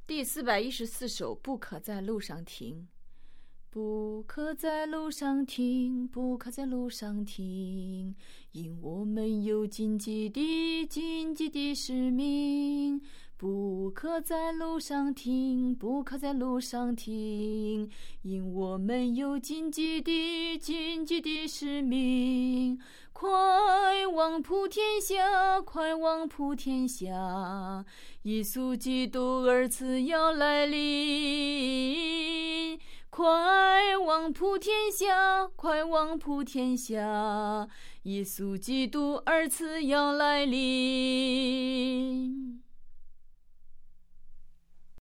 第414首，不可在路上停。不可在路上停，不可在路上停，因我们有荆棘的使命。不可在路上停，不可在路上停，因我们有荆棘的使命。快往普天下，快往普天下，耶稣基督二次要来临。快往普天下，快往普天下，耶稣基督二次要来临。